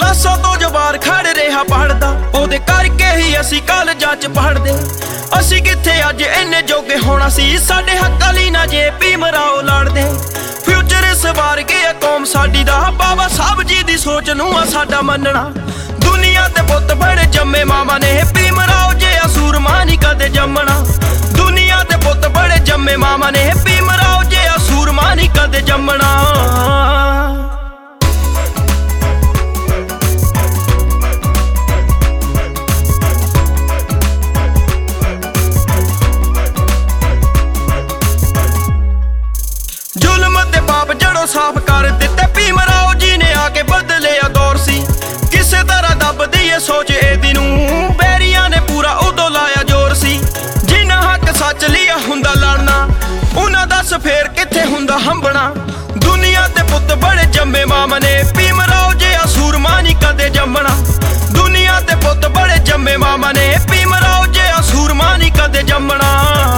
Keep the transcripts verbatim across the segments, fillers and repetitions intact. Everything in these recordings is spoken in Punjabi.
ਮਾਸਾ ਤੋਂ ਜਵਾਰ ਖੜ ਰਿਹਾ ਪੜਦਾ, ਉਹਦੇ ਕਰਕੇ ਹੀ ਅਸੀਂ ਕਾਲਜਾਂ ਚ ਪੜਦੇ। ਅਸੀਂ ਕਿੱਥੇ ਅੱਜ ਇੰਨੇ ਜੋਗੇ ਹੋਣਾ ਸੀ, ਸਾਡੇ ਹੱਕਾਂ ਲਈ ਨਾ ਜੇ ਭੀਮ ਰਾਓ ਲੜਦੇ। ਫਿਊਚਰ ਇਸ ਵਾਰ ਗਿਆ ਕੌਮ ਸਾਡੀ ਦਾ, ਬਾਬਾ ਸਾਹਿਬ ਜੀ ਦੀ ਸੋਚ ਨੂੰ ਆ ਸਾਡਾ ਮੰਨਣਾ। ਦੁਨੀਆ ਤੇ ਪੁੱਤ ਬੜੇ ਜੰਮੇ ਮਾਮਾ ਨੇ, ਭੀਮ ਰਾਓ ਜਿਹਾ ਸੂਰਮਾ ਨੀ ਕਦੇ ਜੰਮਣਾ। ਦੁਨੀਆ ਤੇ ਪੁੱਤ ਬੜੇ ਜੰਮੇ ਮਾਮਾ ਨੇ, ਭੀਮ ਰਾਓ ਜਿਹਾ ਸੂਰਮਾ ਨੀ ਕਦੇ ਜੰਮਣਾ। ਸਾਫ਼ ਕਰ ਦਿੱਤੇ ਭੀਮ ਰਾਓ ਜੀ ਨੇ, ਆ ਕੇ ਬਦਲਿਆ ਦੌਰ ਸੀ। ਕਿਸੇ ਤਰ੍ਹਾਂ ਦੱਬਦੀ ਏ ਸੋਚ ਇਹਦੀ ਨੂੰ, ਬੈਰੀਆਂ ਨੇ ਪੂਰਾ ਉਦੋਂ ਲਾਇਆ ਜ਼ੋਰ ਸੀ। ਜਿਨ੍ਹਾਂ ਹੱਕ ਸੱਚ ਲਿਆ ਹੁੰਦਾ ਲੜਨਾ, ਉਹਨਾਂ ਦੱਸ ਫੇਰ ਕਿੱਥੇ ਹੁੰਦਾ ਹੰਭਣਾ। ਦੁਨੀਆ ਤੇ ਪੁੱਤ ਬੜੇ ਜੰਮੇ ਮਾਮਾ ਨੇ, ਭੀਮ ਰਾਓ ਜਿਹਾ ਸੂਰਮਾ ਨੀ ਕਦੇ ਜੰਮਣਾ। ਦੁਨੀਆ ਤੇ ਪੁੱਤ ਬੜੇ ਜੰਮੇ ਮਾਮਾ ਨੇ, ਭੀਮ ਰਾਓ ਜਿਹਾ ਸੂਰਮਾ ਨੀ ਕਦੇ ਜੰਮਣਾ।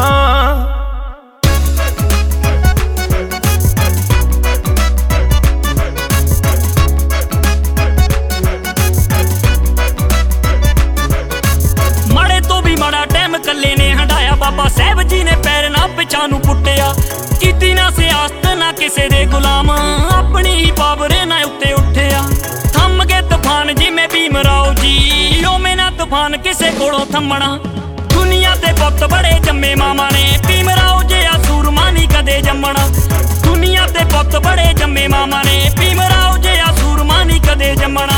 ਕੱਲੇ ਨੇ ਹੰਡਾਇਆ ਬਾਬਾ ਸਾਹਿਬ ਜੀ ਨੇ, ਪੈਰ ਨਾ ਪਿਛਾਂ ਨੂੰ ਪੁੱਟਿਆ। ਕੀਤੀ ਨਾ ਸਿਆਸਤ ਨਾ ਕਿਸੇ ਦੇ ਗੁਲਾਮ, ਆਪਣੀ ਹੀ ਪਾਵਰੇ ਨਾ ਉੱਤੇ ਉੱਠਿਆ। ਥੰਮ ਗਏ ਤੂਫਾਨ ਜਿਵੇਂ ਭੀਮ ਰਾਓ ਜੀ, ਉਵੇਂ ਨਾ ਤੂਫਾਨ ਕਿਸੇ ਕੋਲੋਂ ਥੰਮਣਾ। ਦੁਨੀਆ ਤੇ ਪੁੱਤ ਬੜੇ ਜੰਮੇ ਮਾਮਾ ਨੇ, ਭੀਮ ਰਾਓ ਜਿਹਾ ਸੂਰਮਾ ਨੀ ਕਦੇ ਜੰਮਣਾ। ਦੁਨੀਆ ਤੇ ਪੁੱਤ ਬੜੇ ਜੰਮੇ ਮਾਮਾ ਨੇ, ਭੀਮ ਰਾਓ ਜਿਹਾ ਸੂਰਮਾ ਨੀ ਕਦੇ ਜੰਮਣਾ।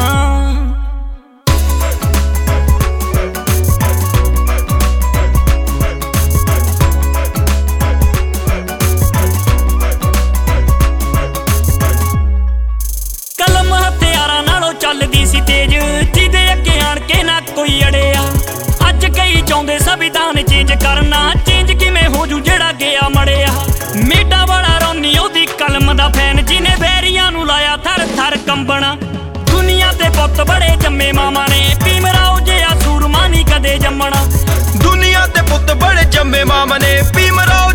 ਚੱਲਦੀ ਸੀ ਤੇਜ, ਜਿਹਦੇ ਅੱਗੇ ਆਣ ਕੇ ਨਾ ਕੋਈ ਅੜਿਆ। ਅੱਜ ਕਈ ਚਾਹੁੰਦੇ ਸੰਵਿਧਾਨ ਚੇਂਜ ਕਰਨਾ, ਚੇਂਜ ਕਿਵੇਂ ਹੋ ਜੂ ਜਿਹੜਾ ਗਿਆ ਮੜਿਆ। ਮੇਡਾ ਵਾਲਾ ਰੌਨੀ ਉਹਦੀ ਕਲਮ ਦਾ ਫੈਨ, ਜਿਹਨੇ ਬੈਰੀਆਂ ਨੂੰ ਲਾਇਆ ਥਰ ਥਰ ਕੰਬਣਾ। ਦੁਨੀਆ ਤੇ ਪੁੱਤ ਬੜੇ ਜੰਮੇ ਮਾਮਾ ਨੇ, ਭੀਮ ਰਾਓ ਜਿਹਾ ਸੂਰਮਾ ਨੀ ਕਦੇ ਜੰਮਣਾ। ਦੁਨੀਆ ਤੇ ਪੁੱਤ ਬੜੇ ਜੰਮੇ ਮਾਮਾ ਨੇ, ਭੀਮ ਰਾਓ